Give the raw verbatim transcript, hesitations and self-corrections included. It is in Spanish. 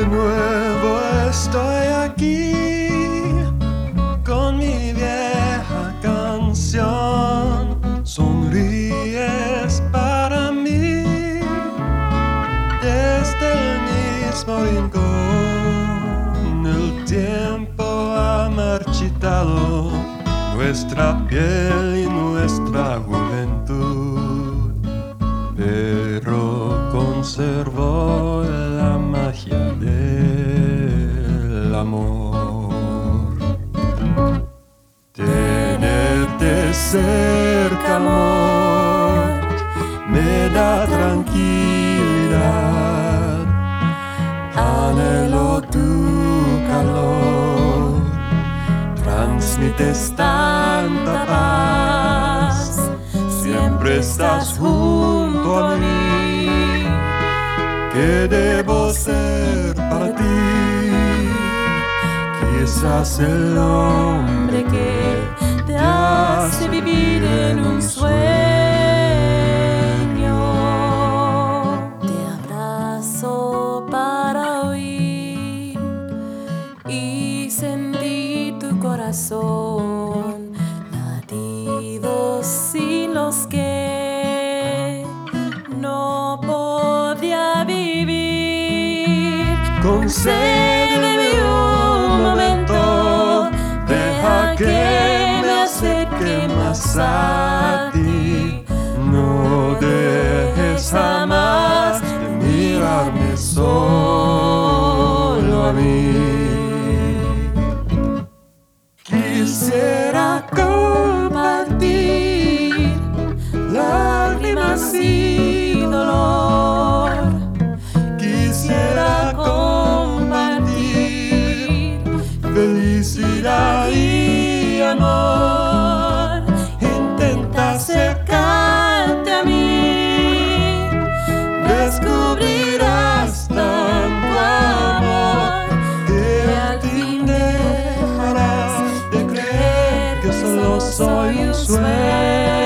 nuevo estoy aquí con mi vieja canción. Sonríes para mí desde el mismo rincón. El tiempo ha marchitado nuestra piel y nuestra juventud, pero conservó la magia del amor. Tenerte cerca, amor, me da tranquilidad. Anhelo tu calor, transmites tanta paz. Siempre estás junto a mí. ¿Qué debo ser para ti? Quizás el hombre que te hace vivir en un sueño. Te abrazo para oír y sentir tu corazón, latidos sin los que no podría vivir. Concédeme un momento, deja que me acerque más a ti. No dejes jamás de mirarme solo a mí. Quisiera compartir lágrimas y dolor. Quisiera compartir felicidad y amor. Intenta acercarte a mí, descubrirás tanto amor que al fin dejarás de creer que solo soy un sueño.